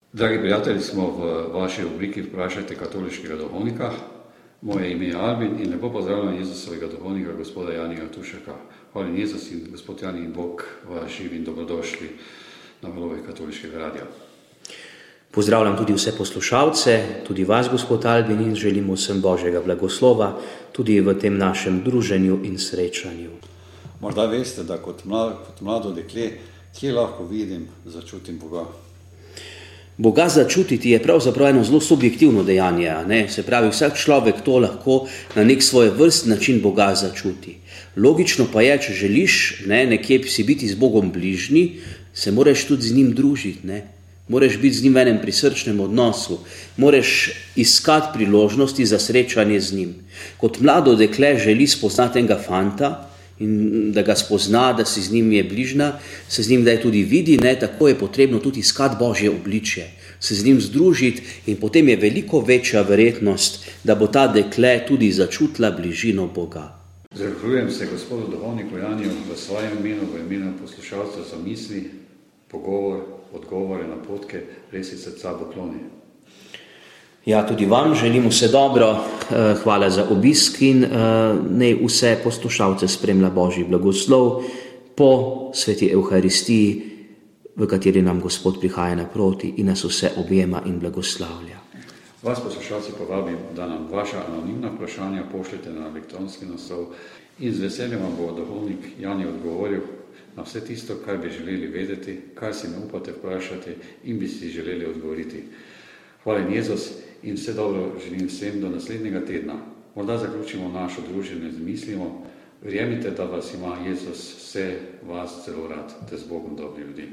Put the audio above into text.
Dragi prijatelji, smo v vaši rubriki Vprašajte katoliškega duhovnika. Moje ime je Albin in lepo pozdravljam Jezusovega duhovnika, gospoda Janija Tušeka. Hvala Jezus in gospod Jani in Bog vas živi in dobrodošli na valovih katoliškega radia. Pozdravljam tudi vse poslušalce, tudi vas, gospod Albin, in želimo vsem Božjega blagoslova tudi v tem našem druženju in srečanju. Morda veste, da kot mlado dekle, kje lahko vidim, začutim Boga? Boga začutiti je pravzaprav eno zelo subjektivno dejanje, ne? Se pravi, vsak človek to lahko na nek svoj vrst način Boga začuti. Logično pa je, če želiš nekje si biti z Bogom bližnji, se moraš tudi z njim družiti, ne? Moraš biti z njim v enem prisrčnem odnosu, moraš iskati priložnosti za srečanje z njim. Kot mlado dekle želi spoznati enega fanta in da ga spozna, da si z njim je bližna, se z njim da je tudi vidi, tako je potrebno tudi iskati Božje obličje, se z njim združiti in potem je veliko večja verjetnost, da bo ta dekle tudi začutila bližino Boga. Zahvaljujem se gospodu duhovniku Janiju v svojem imenu, v imenu poslušalcev za misli, pogovor, odgovore, napotke, res iz srca pokloni. Ja, tudi vam želim vse dobro, hvala za obisk in naj vse poslušalce spremlja Božji blagoslov po sveti Evharistiji, v kateri nam Gospod prihaja naproti in nas vse objema in blagoslavlja. Vas poslušalci povabim, da nam vaša anonimna vprašanja pošljete na elektronski naslov in z veseljem vam bo duhovnik Jani odgovoril na vse tisto, kar bi želeli vedeti, kar si ne upate vprašati in bi si želeli odgovoriti. Hvala Jezus in vse dobro želim vsem do naslednjega tedna. Morda zaključimo našo druženje z mislimo. Verjemite, da vas ima Jezus vse vas zelo rad, te z Bogom dobri ljudi.